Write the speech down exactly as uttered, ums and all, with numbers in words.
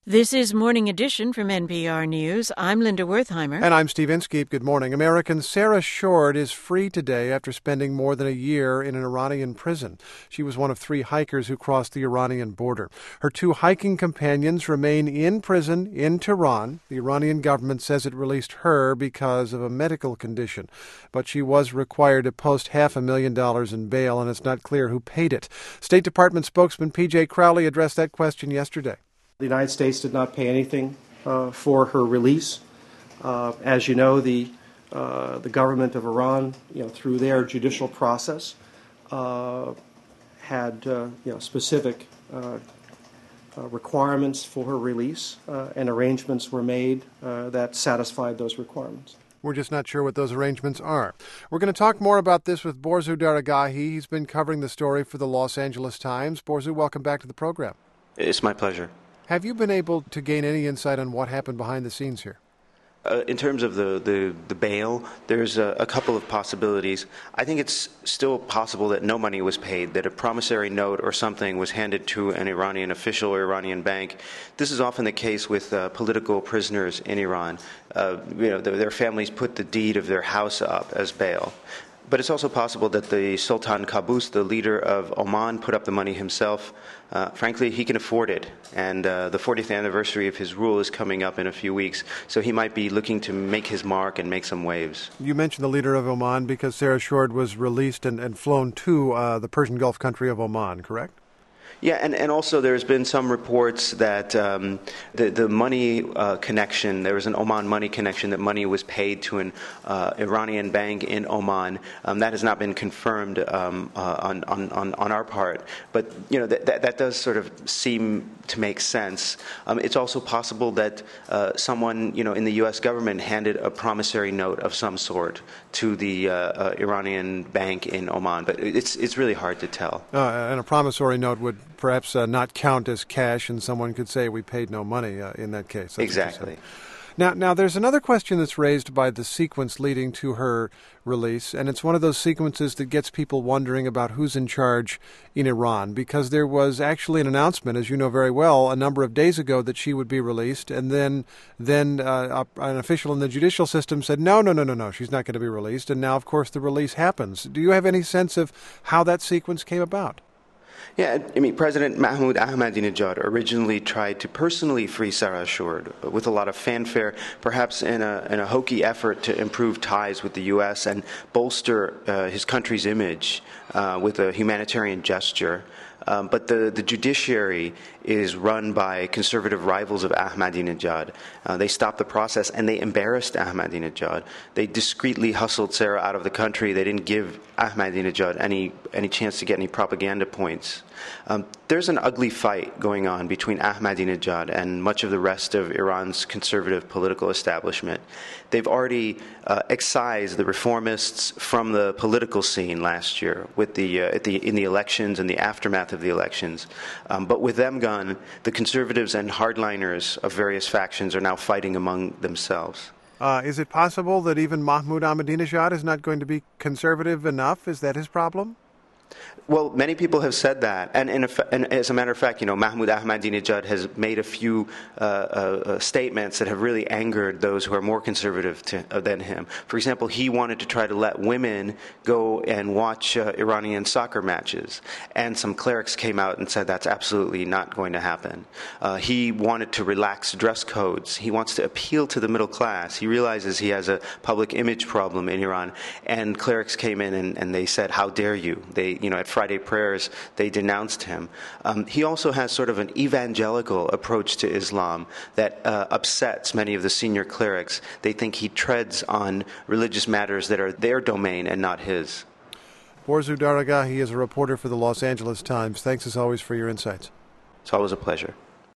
This is Morning Edition from N P R News. I'm Linda Wertheimer. And I'm Steve Inskeep. Good morning. American Sarah Shourd is free today after spending more than a year in an Iranian prison. She was one of three hikers who crossed the Iranian border. Her two hiking companions remain in prison in Tehran. The Iranian government says it released her because of a medical condition. But she was required to post half a million dollars in bail, and it's not clear who paid it. State Department spokesman P J Crowley addressed that question yesterday. The United States did not pay anything uh, for her release. Uh, as you know, the uh, the government of Iran, you know, through their judicial process, uh, had uh, you know specific uh, uh, requirements for her release, uh, and arrangements were made uh, that satisfied those requirements. We're just not sure what those arrangements are. We're going to talk more about this with Borzu Daragahi. He's been covering the story for the Los Angeles Times. Borzu, welcome back to the program. It's my pleasure. Have you been able to gain any insight on what happened behind the scenes here? Uh, in terms of the, the, the bail, there's a, a couple of possibilities. I think it's still possible that no money was paid, that a promissory note or something was handed to an Iranian official or Iranian bank. This is often the case with uh, political prisoners in Iran. Uh, you know, the, their families put the deed of their house up as bail. But it's also possible that the Sultan Qaboos, the leader of Oman, put up the money himself. Uh, frankly, he can afford it, and uh, the fortieth anniversary of his rule is coming up in a few weeks, so he might be looking to make his mark and make some waves. You mentioned the leader of Oman because Sarah Shourd was released and, and flown to uh, the Persian Gulf country of Oman, correct? Yeah, and, and also there's been some reports that um, the, the money uh, connection, there was an Oman money connection, that money was paid to an uh, Iranian bank in Oman. Um, that has not been confirmed um, uh, on, on, on our part. But, you know, that, that, that does sort of seem to make sense. Um, it's also possible that uh, someone, you know, in the U S government handed a promissory note of some sort to the uh, uh, Iranian bank in Oman. But it's, it's really hard to tell. Uh, and a promissory note would perhaps uh, not count as cash, and someone could say we paid no money uh, in that case. That's exactly. Now, now, there's another question that's raised by the sequence leading to her release, and it's one of those sequences that gets people wondering about who's in charge in Iran, because there was actually an announcement, as you know very well, a number of days ago that she would be released, and then then uh, an official in the judicial system said, no, no, no, no, no, she's not going to be released, and now, of course, the release happens. Do you have any sense of how that sequence came about? Yeah, I mean, President Mahmoud Ahmadinejad originally tried to personally free Sarah Shourd with a lot of fanfare, perhaps in a, in a hokey effort to improve ties with the U S and bolster uh, his country's image uh, with a humanitarian gesture. Um, but the, the judiciary is run by conservative rivals of Ahmadinejad. Uh, they stopped the process and they embarrassed Ahmadinejad. They discreetly hustled Sarah out of the country. They didn't give Ahmadinejad any, any chance to get any propaganda points. Um, there's an ugly fight going on between Ahmadinejad and much of the rest of Iran's conservative political establishment. They've already uh, excised the reformists from the political scene last year with the, uh, at the, in the elections and the aftermath of the elections. Um, but with them gone, the conservatives and hardliners of various factions are now fighting among themselves. Uh, is it possible that even Mahmoud Ahmadinejad is not going to be conservative enough? Is that his problem? Well, many people have said that, and, in a, and as a matter of fact, you know, Mahmoud Ahmadinejad has made a few uh, uh, statements that have really angered those who are more conservative to, uh, than him. For example, he wanted to try to let women go and watch uh, Iranian soccer matches, and some clerics came out and said that's absolutely not going to happen. Uh, he wanted to relax dress codes. He wants to appeal to the middle class. He realizes he has a public image problem in Iran, and clerics came in and, and they said, "How dare you?" They, you know, at Friday prayers, they denounced him. Um, he also has sort of an evangelical approach to Islam that uh, upsets many of the senior clerics. They think he treads on religious matters that are their domain and not his. Borzu Daragahi is a reporter for the Los Angeles Times. Thanks as always for your insights. It's always a pleasure.